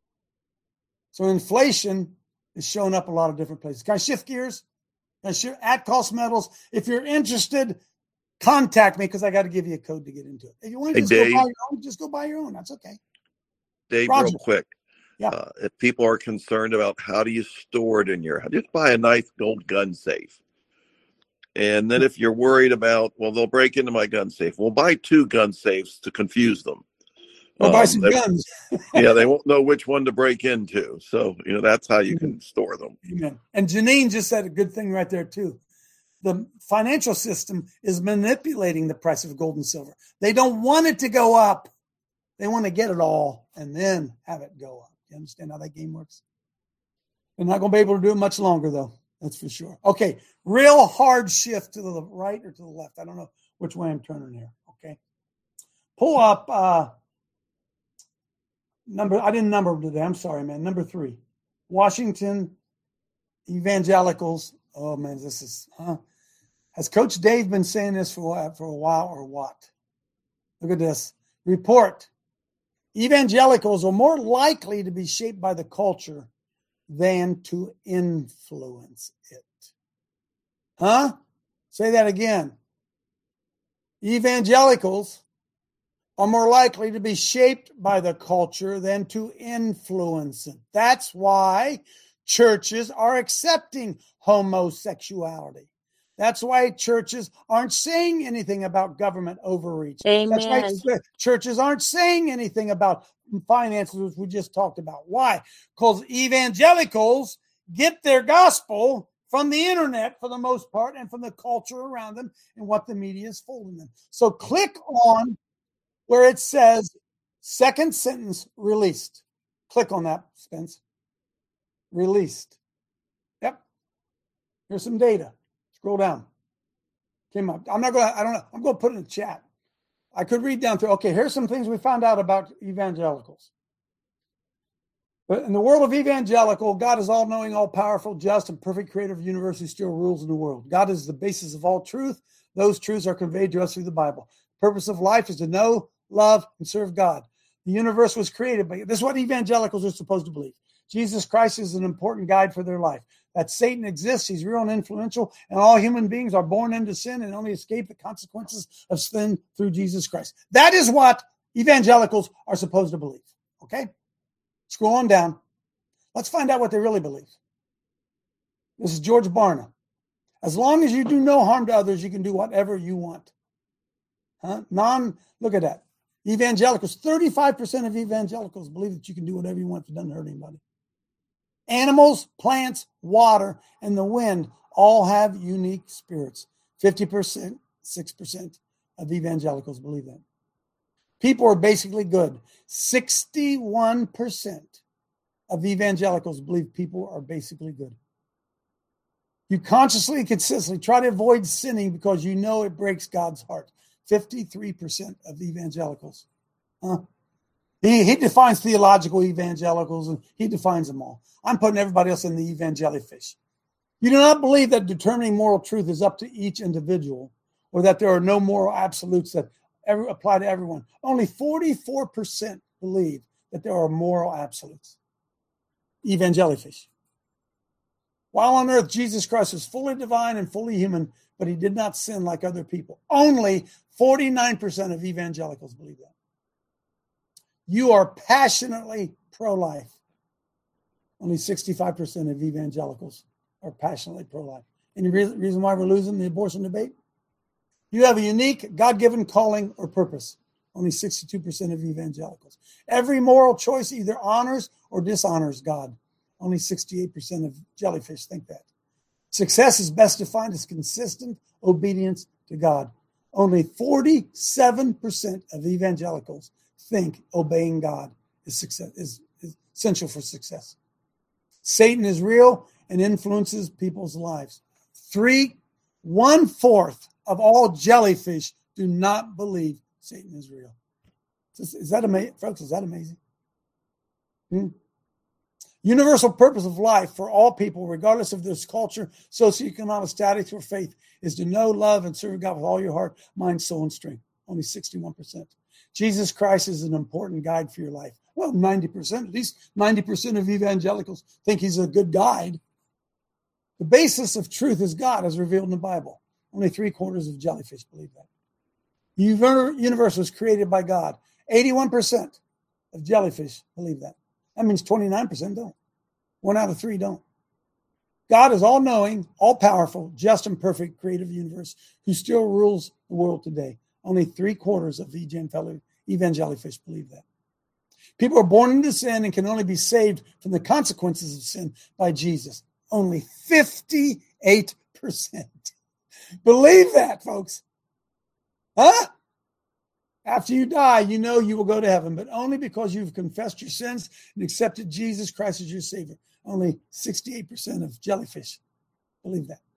So inflation is showing up a lot of different places. Can I shift gears? Can I shift at cost metals? If you're interested, contact me because I got to give you a code to get into it. If you want to Hey, just go Dave. buy your own, just go buy your own. That's okay. Dave, Roger. real quick. Yeah. Uh, if people are concerned about how do you store it in your house, just buy a nice gold gun safe. And then if you're worried about, well, they'll break into my gun safe, we'll buy two gun safes to confuse them. Or buy Um, some they- guns. yeah, they won't know which one to break into. So, you know, that's how you can store them. Amen. And Janine just said a good thing right there, too. The financial system is manipulating the price of gold and silver. They don't want it to go up. They want to get it all and then have it go up. You understand how that game works? They're not going to be able to do it much longer, though. That's for sure. Okay, real hard shift to the right or to the left. I don't know which way I'm turning here. Okay. Pull up. Uh, number, I didn't number today. I'm sorry, man. Number three, Washington evangelicals. Oh man, this is, huh? Has Coach Dave been saying this for, for a while or what? Look at this. Report. Evangelicals are more likely to be shaped by the culture than to influence it. Huh? Say that again. Evangelicals are more likely to be shaped by the culture than to influence it. That's why churches are accepting homosexuality. That's why churches aren't saying anything about government overreach. Amen. That's why churches aren't saying anything about finances, which we just talked about. Why? Because evangelicals get their gospel from the internet for the most part and from the culture around them and what the media is folding them. So click on where it says second sentence released. Click on that, Spence. Released. Yep. Here's some data. Scroll down. Came up. I'm not going to, I don't know. I'm going to put it in the chat. I could read down through. Okay, here's some things we found out about evangelicals. But in the world of evangelical, God is all-knowing, all-powerful, just, and perfect creator of the universe who still rules in the world. God is the basis of all truth. Those truths are conveyed to us through the Bible. The purpose of life is to know, love, and serve God. The universe was created by, this is what evangelicals are supposed to believe. Jesus Christ is an important guide for their life. That Satan exists, he's real and influential, and all human beings are born into sin and only escape the consequences of sin through Jesus Christ. That is what evangelicals are supposed to believe. Okay? Scroll on down. Let's find out what they really believe. This is George Barna. As long as you do no harm to others, you can do whatever you want. Huh? Non, look at that. Evangelicals, thirty-five percent of evangelicals believe that you can do whatever you want if it doesn't hurt anybody. Animals, plants, water, and the wind all have unique spirits. fifty percent, six percent of evangelicals believe that. People are basically good. sixty-one percent of evangelicals believe people are basically good. You consciously and consistently try to avoid sinning because you know it breaks God's heart. fifty-three percent of evangelicals. Huh? He, he defines theological evangelicals, and he defines them all. I'm putting everybody else in the evangelifish. You do not believe that determining moral truth is up to each individual, or that there are no moral absolutes that ever apply to everyone. Only forty-four percent believe that there are moral absolutes. Evangelifish. While on earth, Jesus Christ was fully divine and fully human, but he did not sin like other people. Only forty-nine percent of evangelicals believe that. You are passionately pro-life. Only sixty-five percent of evangelicals are passionately pro-life. Any reason why we're losing the abortion debate? You have a unique God-given calling or purpose. Only sixty-two percent of evangelicals. Every moral choice either honors or dishonors God. Only sixty-eight percent of jellyfish think that. Success is best defined as consistent obedience to God. Only forty-seven percent of evangelicals think obeying God is, success, is, is essential for success. Satan is real and influences people's lives. Three, one-fourth of all jellyfish do not believe Satan is real. Is, is that amazing? Folks, is that amazing? Hmm? Universal purpose of life for all people, regardless of their culture, socioeconomic status, or faith, is to know, love, and serve God with all your heart, mind, soul, and strength. Only sixty-one percent. Jesus Christ is an important guide for your life. Well, ninety percent, at least ninety percent of evangelicals think he's a good guide. The basis of truth is God, as revealed in the Bible. Only three quarters of jellyfish believe that. The universe was created by God. eighty-one percent of jellyfish believe that. That means twenty-nine percent don't. One out of three don't. God is all-knowing, all-powerful, just and perfect creative universe who still rules the world today. Only three quarters of evangelifish believe that. People are born into sin and can only be saved from the consequences of sin by Jesus. Only fifty-eight percent believe that, folks. Huh? After you die, you know you will go to heaven, but only because you've confessed your sins and accepted Jesus Christ as your Savior. Only sixty-eight percent of jellyfish believe that.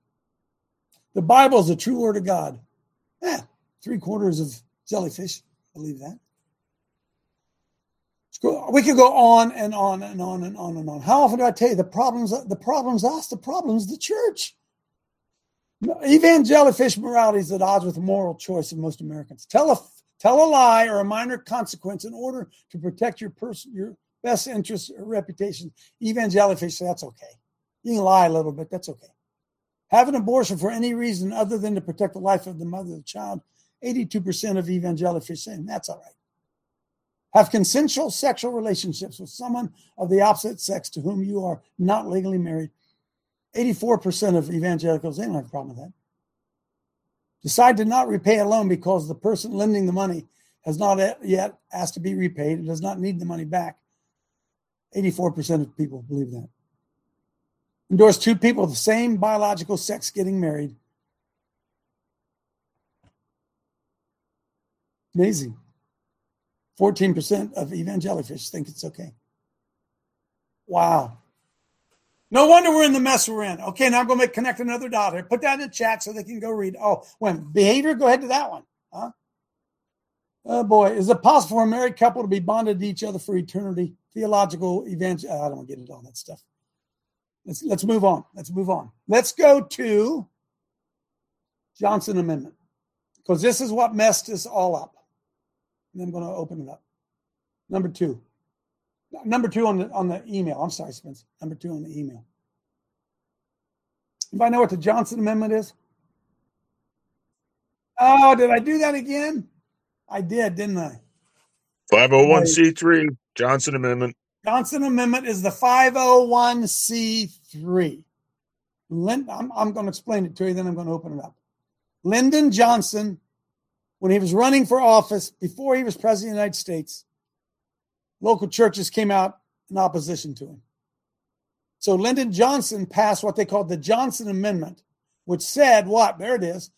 The Bible is the true word of God. Yeah, three quarters of jellyfish believe that. We could go on and on and on and on and on. How often do I tell you the problems? The problems us. The problems the church. Evangelifish morality is at odds with the moral choice of most Americans. Tell a tell a lie or a minor consequence in order to protect your person, your best interest or reputation. Evangelifish, that's okay. You can lie a little bit. That's okay. Have an abortion for any reason other than to protect the life of the mother of the child. eighty-two percent of evangelifish saying that's all right. Have consensual sexual relationships with someone of the opposite sex to whom you are not legally married. eighty-four percent of evangelicals, they don't have a problem with that. Decide to not repay a loan because the person lending the money has not yet asked to be repaid and does not need the money back. eighty-four percent of people believe that. Endorse two people of the same biological sex getting married. Amazing. fourteen percent of evangelifish think it's okay. Wow. No wonder we're in the mess we're in. Okay, now I'm going to connect another dot here. Put that in the chat so they can go read. Oh, when behavior, go ahead to that one. Huh? Oh, boy. Is it possible for a married couple to be bonded to each other for eternity? Theological evangel. I don't want to get into all that stuff. Let's, let's move on. Let's move on. Let's go to Johnson Amendment, because this is what messed us all up. And I'm going to open it up. Number two. Number two on the on the email. I'm sorry, Spence. Number two on the email. Anybody know what the Johnson Amendment is? Oh, did I do that again? I did, didn't I? five oh one c three, Johnson Amendment. Johnson Amendment is the five oh one c three. Lind, I'm, I'm going to explain it to you, then I'm going to open it up. Lyndon Johnson, when he was running for office, before he was president of the United States, local churches came out in opposition to him. So Lyndon Johnson passed what they called the Johnson Amendment, which said what? There it is.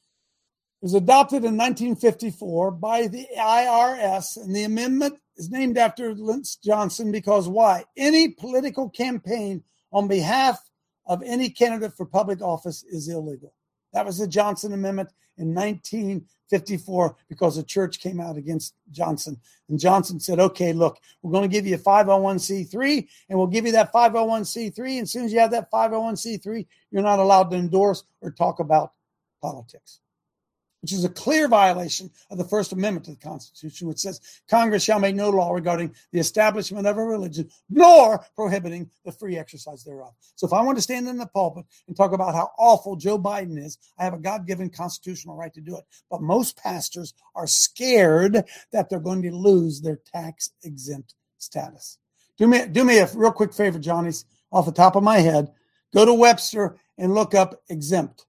It was adopted in nineteen fifty-four by the I R S, and the amendment is named after Lyndon Johnson because why? Any political campaign on behalf of any candidate for public office is illegal. That was the Johnson Amendment in nineteen fifty-four because the church came out against Johnson. And Johnson said, okay, look, we're going to give you a five oh one c three, and we'll give you that five oh one c three. And as soon as you have that five oh one c three, you're not allowed to endorse or talk about politics, which is a clear violation of the First Amendment to the Constitution, which says Congress shall make no law regarding the establishment of a religion, nor prohibiting the free exercise thereof. So if I want to stand in the pulpit and talk about how awful Joe Biden is, I have a God-given constitutional right to do it. But most pastors are scared that they're going to lose their tax-exempt status. Do me, do me a real quick favor, Johnny's, off the top of my head. Go to Webster and look up exempt.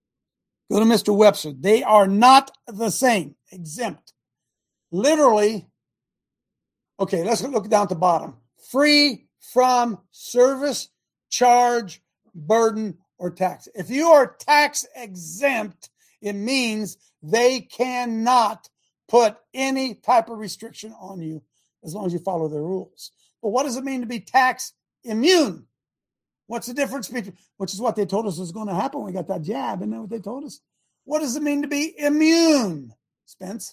Go to Mister Webster. They are not the same. Exempt. Literally, okay, let's look down at the bottom. Free from service, charge, burden, or tax. If you are tax exempt, it means they cannot put any type of restriction on you as long as you follow their rules. But what does it mean to be tax immune? What's the difference between, which is what they told us was going to happen when we got that jab, isn't that what they told us? What does it mean to be immune, Spence?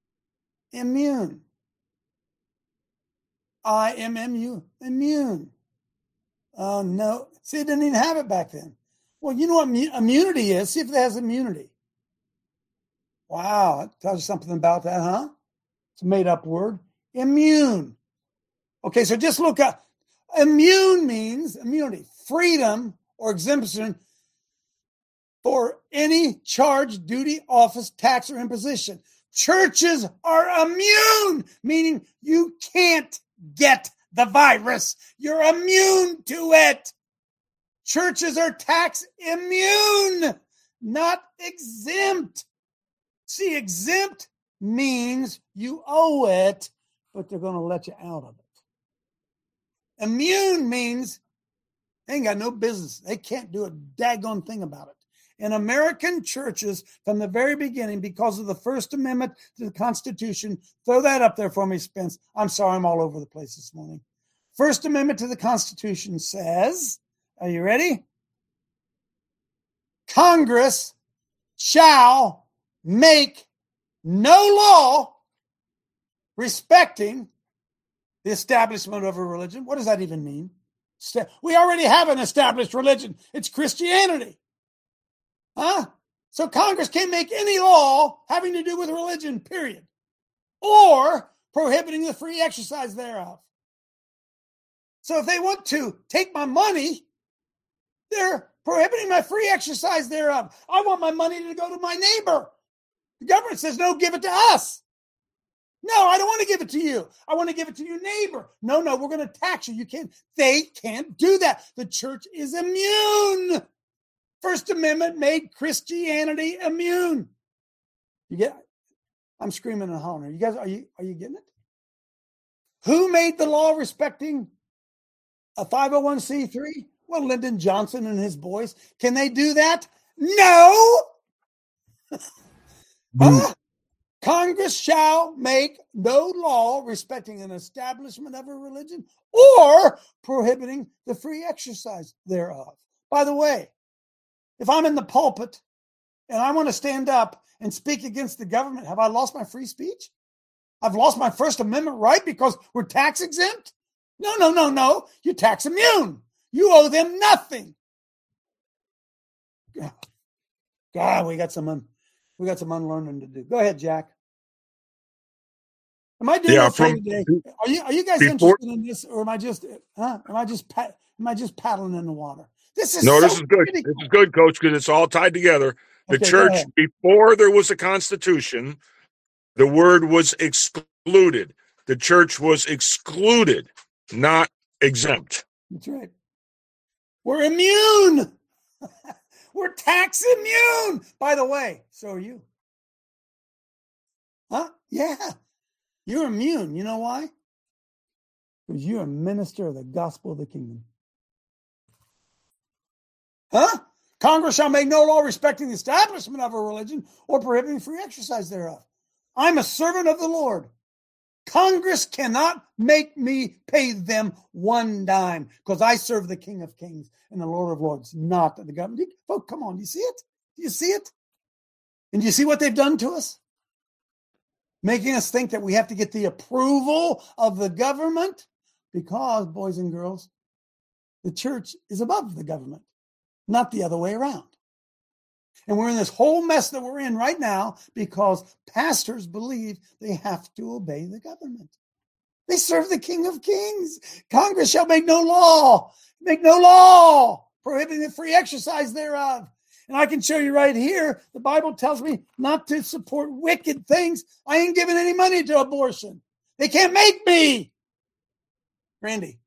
Immune. I M M U, immune. Oh, no. See, it didn't even have it back then. Well, you know what immunity is? See if it has immunity. Wow, it tells you something about that, huh? It's a made-up word. Immune. Okay, so just look up. Immune means immunity, freedom or exemption for any charge, duty, office, tax, or imposition. Churches are immune, meaning you can't get the virus. You're immune to it. Churches are tax immune, not exempt. See, exempt means you owe it, but they're going to let you out of it. Immune means they ain't got no business. They can't do a daggone thing about it. In American churches, from the very beginning, because of the First Amendment to the Constitution, throw that up there for me, Spence. I'm sorry, I'm all over the place this morning. First Amendment to the Constitution says, are you ready? Congress shall make no law respecting the establishment of a religion. What does that even mean? We already have an established religion. It's Christianity. Huh? So Congress can't make any law having to do with religion, period. Or prohibiting the free exercise thereof. So if they want to take my money, they're prohibiting my free exercise thereof. I want my money to go to my neighbor. The government says, no, give it to us. No, I don't want to give it to you. I want to give it to your neighbor. No, no, we're going to tax you. You can't. They can't do that. The church is immune. First Amendment made Christianity immune. You get? I'm screaming and hollering. You guys, are you are you getting it? Who made the law respecting a five oh one c three? Well, Lyndon Johnson and his boys. Can they do that? No. Huh? Congress shall make no law respecting an establishment of a religion or prohibiting the free exercise thereof. By the way, if I'm in the pulpit and I want to stand up and speak against the government, have I lost my free speech? I've lost my First Amendment right because we're tax exempt? No, no, no, no. You're tax immune. You owe them nothing. God, we got some un- we got some unlearning to do. Go ahead, Jack. Am I doing Yeah, okay from- today? Are you are you guys before- interested in this, or am I just huh? Am I just pa- am I just paddling in the water? This is No, so this is good. critical. This is good, Coach, because it's all tied together. The Okay, go church, ahead. before there was a constitution, the word was excluded. The church was excluded, not exempt. That's right. We're immune. We're tax immune. By the way, so are you. Huh? Yeah. You're immune. You know why? Because you're a minister of the gospel of the kingdom. Huh? Congress shall make no law respecting the establishment of a religion or prohibiting free exercise thereof. I'm a servant of the Lord. Congress cannot make me pay them one dime because I serve the King of Kings and the Lord of Lords, not the government. Oh, come on. Do you see it? Do you see it? And do you see what they've done to us? Making us think that we have to get the approval of the government because, boys and girls, the church is above the government, not the other way around. And we're in this whole mess that we're in right now because pastors believe they have to obey the government. They serve the King of Kings. Congress shall make no law, make no law prohibiting the free exercise thereof. And I can show you right here, the Bible tells me not to support wicked things. I ain't giving any money to abortion. They can't make me. Randy.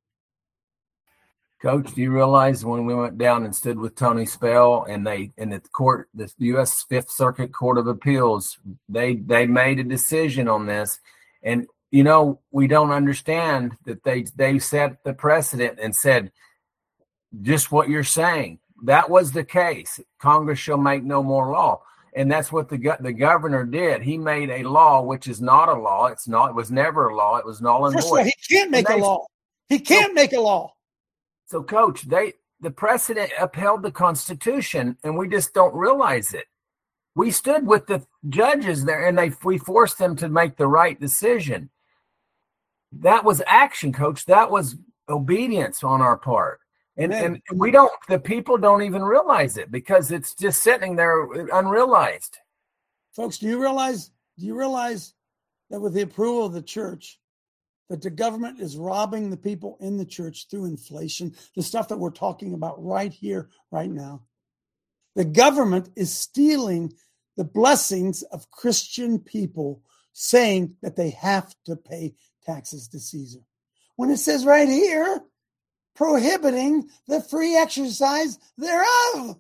Coach, do you realize when we went down and stood with Tony Spell and they in the court, the U S Fifth Circuit Court of Appeals, they they made a decision on this, and you know we don't understand that they they set the precedent and said just what you're saying. That was the case. Congress shall make no more law, and that's what the the governor did. He made a law which is not a law. It's not. It was never a law. It was null and First of void. all, he can't make a And they- law. He can't make a law. So, Coach, they the precedent upheld the Constitution, and we just don't realize it. We stood with the judges there, and they we forced them to make the right decision. That was action, Coach. That was obedience on our part, and Amen. and we don't. The people don't even realize it because it's just sitting there unrealized. Folks, do you realize, do you realize that with the approval of the church, that the government is robbing the people in the church through inflation, the stuff that we're talking about right here, right now? The government is stealing the blessings of Christian people, saying that they have to pay taxes to Caesar. When it says right here, prohibiting the free exercise thereof.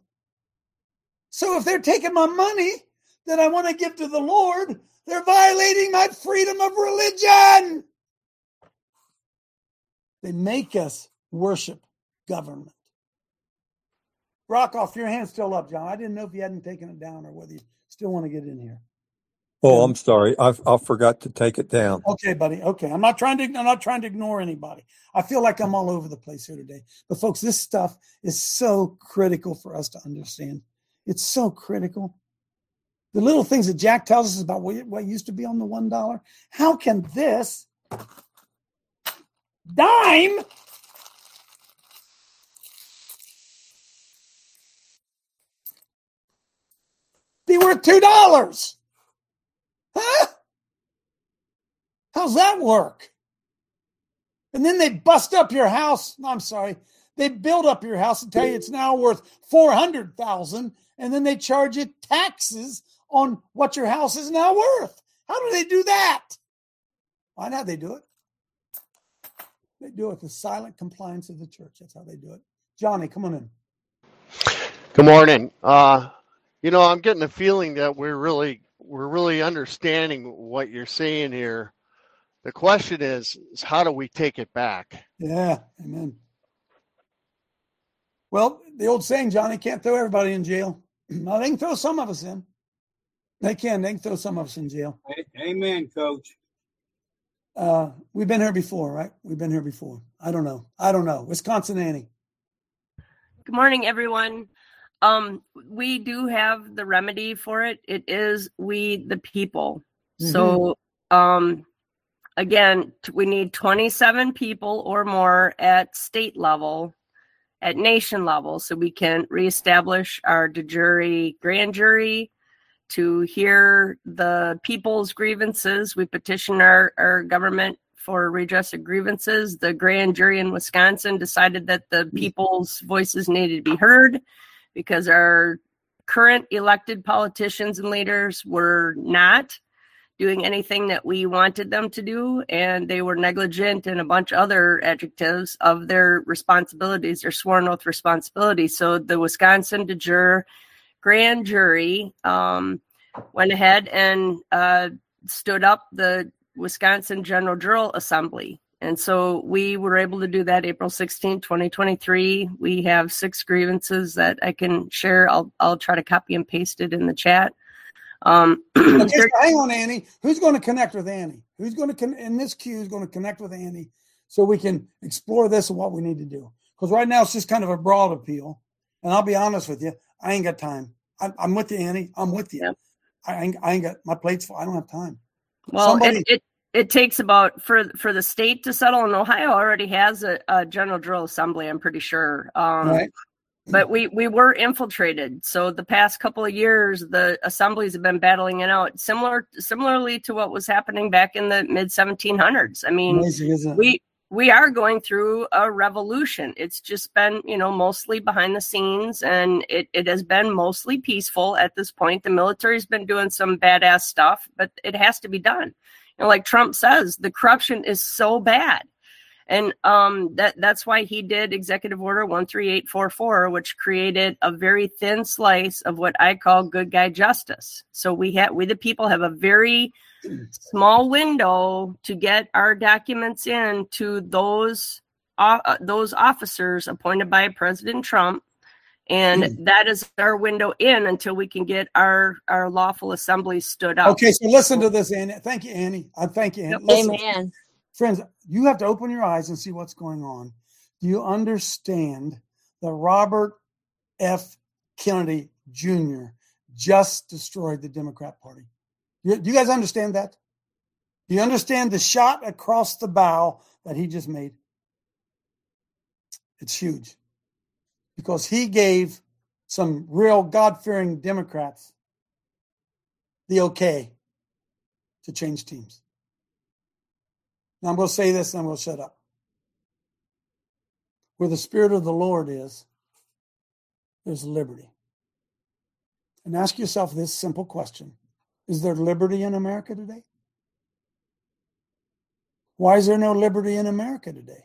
So if they're taking my money that I want to give to the Lord, they're violating my freedom of religion. They make us worship government. Rockoff, your hand's still up, John. I didn't know if you hadn't taken it down or whether you still want to get in here. Oh, I'm sorry. I I forgot to take it down. Okay, buddy. Okay. I'm not trying to I'm not trying to ignore anybody. I feel like I'm all over the place here today. But folks, this stuff is so critical for us to understand. It's so critical. The little things that Jack tells us about what, what used to be on the one dollar. How can this Dime? Be worth two dollars. Huh? How's that work? And then they bust up your house. No, I'm sorry. They build up your house and tell you it's now worth four hundred thousand dollars, and then they charge you taxes on what your house is now worth. How do they do that? Why not? They do it. They do it with the silent compliance of the church. That's how they do it. Johnny, come on in. Good morning. Uh, you know, I'm getting a feeling that we're really we're really understanding what you're saying here. The question is, is how do we take it back? Yeah, amen. Well, the old saying, Johnny, can't throw everybody in jail. No, they can throw some of us in. They can. They can throw some of us in jail. Amen, Coach. Uh, we've been here before, right? We've been here before. I don't know. I don't know. Wisconsin Annie. Good morning, everyone. Um, we do have the remedy for it. It is we the people. Mm-hmm. So, um, again, we need twenty-seven people or more at state level, at nation level, so we can reestablish our de jure grand jury to hear the people's grievances. We petition our, our government for redress of grievances. The grand jury in Wisconsin decided that the people's voices needed to be heard because our current elected politicians and leaders were not doing anything that we wanted them to do, and they were negligent and a bunch of other adjectives of their responsibilities, their sworn oath responsibilities. So the Wisconsin de jure grand jury um, went ahead and uh, stood up the Wisconsin General Jural Assembly. And so we were able to do that April sixteenth, twenty twenty-three. We have six grievances that I can share. I'll I'll try to copy and paste it in the chat. Um, okay, so hang on, Annie. Who's going to connect with Annie? Who's going to con- in this queue is going to connect with Annie so we can explore this and what we need to do? Because right now it's just kind of a broad appeal, and I'll be honest with you, I ain't got time. I, I'm with you, Annie. I'm with you. Yep. I, ain't, I ain't got my plate's full. I don't have time. Well, Somebody- it, it it takes about for for the state to settle, and Ohio already has a, a General Jural Assembly. I'm pretty sure. Um, right. But we, we were infiltrated. So the past couple of years, the assemblies have been battling it out, similar similarly to what was happening back in the mid seventeen hundreds. I mean, Amazing, we we are going through a revolution. It's just been, you know, mostly behind the scenes, and it, it has been mostly peaceful at this point. The military's been doing some badass stuff, but it has to be done. You know, like Trump says, the corruption is so bad. And um, that that's why he did Executive Order one three eight four four, which created a very thin slice of what I call good guy justice. So we have we the people have a very small window to get our documents in to those uh, those officers appointed by President Trump, and mm. that is our window in until we can get our our lawful assemblies stood up. Okay, so listen to this, Annie. Thank you, Annie. I thank you, Annie. Yep. Listen. Amen. Friends, you have to open your eyes and see what's going on. Do you understand that Robert F. Kennedy Junior just destroyed the Democrat Party? Do you guys understand that? Do you understand the shot across the bow that he just made? It's huge because he gave some real God-fearing Democrats the okay to change teams. Now I'm going to say this and I'm going to shut up. Where the Spirit of the Lord is, there's liberty. And ask yourself this simple question. Is there liberty in America today? Why is there no liberty in America today?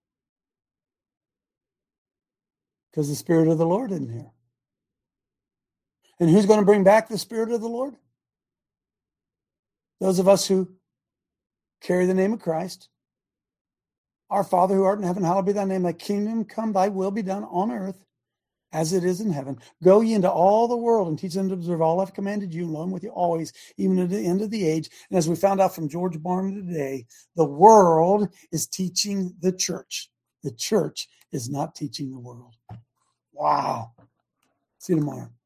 Because the Spirit of the Lord isn't here. And who's going to bring back the Spirit of the Lord? Those of us who carry the name of Christ. Our Father who art in heaven, hallowed be thy name. Thy kingdom come, thy will be done on earth as it is in heaven. Go ye into all the world and teach them to observe all I've commanded you, along with you always, even to the end of the age. And as we found out from George Barna today, the world is teaching the church. The church is not teaching the world. Wow. See you tomorrow.